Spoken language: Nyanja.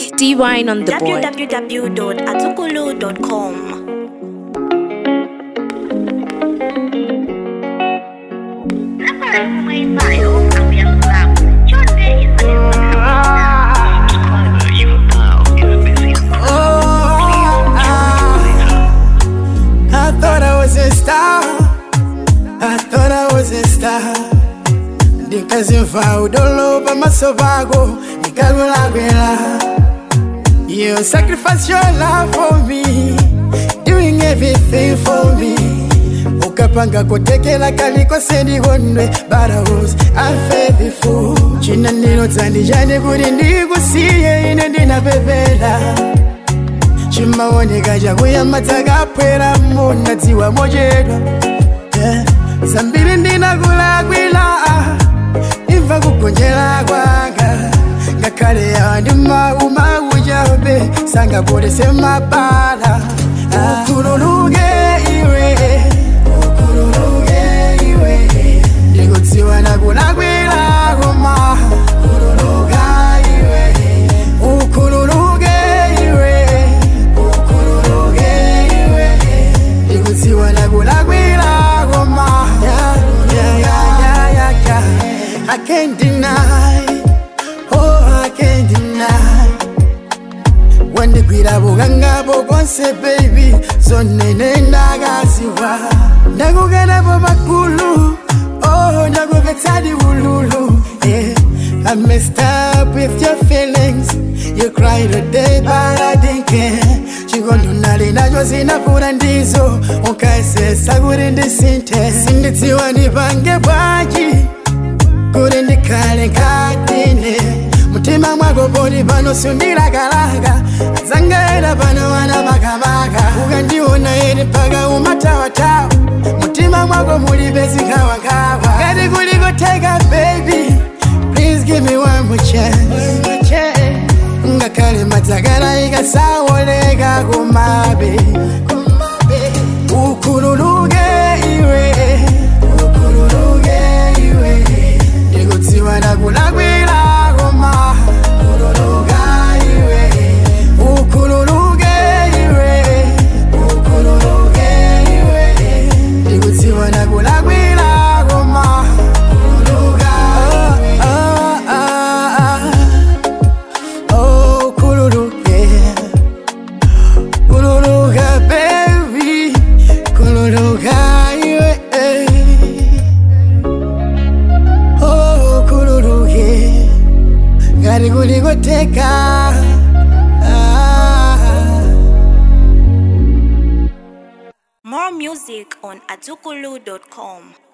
D-Wine on the board. www.atukulu.com. I thought I was a star. I thought I was a star. Ndikazimva udolo pamaso pako ndikakulakwera. You sacrificed your love for me, doing everything for me. Ukapanga kutekela kaliko sendikondwe, but I was unfaithful. China nilo tandijane kuti ndikusiye ine ndinapepela. Chimaoneka chakuya takapwera munadziwa mochedwa. Zambiri ndinakulakwira, imva kugonjera kwanga. Ngakhale yandima umauchabe, sangapotese mabala. Ukhululuke iwe, ukhululuke iwe. Ndikudziwa nakulakwira koma ukhululuka iwe. Ukhululuke iwe, ukhululuke iwe. Ndikudziwa nakulakwira koma I can't deny, oh I can't deny. When the gwira buganga bogonse baby, so nene ndagaziwa. Ndakugana bakulu, oh ndakubetsadi ululu. Yeah, I messed up with your feelings. You cried a day but I didn't care. Chigondunali nacho zinafuna ndizo, ukaisesa kuti ndisinthe. Sindidziwa ndipange bwanji kuti ndikhale nkatine. Mutima mwako poti pano sundilakalaka, azangaenda pano wana makamaka. Ukandiona ine mpaka umatawatawa, mutima mwako mulibe zikhawankhawa. Ngati kulikoteka baby, please give me one more chance. Ngakhale madzakala ikasawoleka kumabe. Ukhululuke iwe, ukhululuke iwe. Ndikudziwa nakulakwira koma ukhululuka iwe. Ukhululuke iwe, ukhululuke iwe. Ndikudziwa nakulakwira koma ukhululuka iwe. Oh, ukhululuke, ukhululuka baby, ukhululuka iwe. Oh, ukhululuke, ngati kulikoteka. More music on atukulu.com.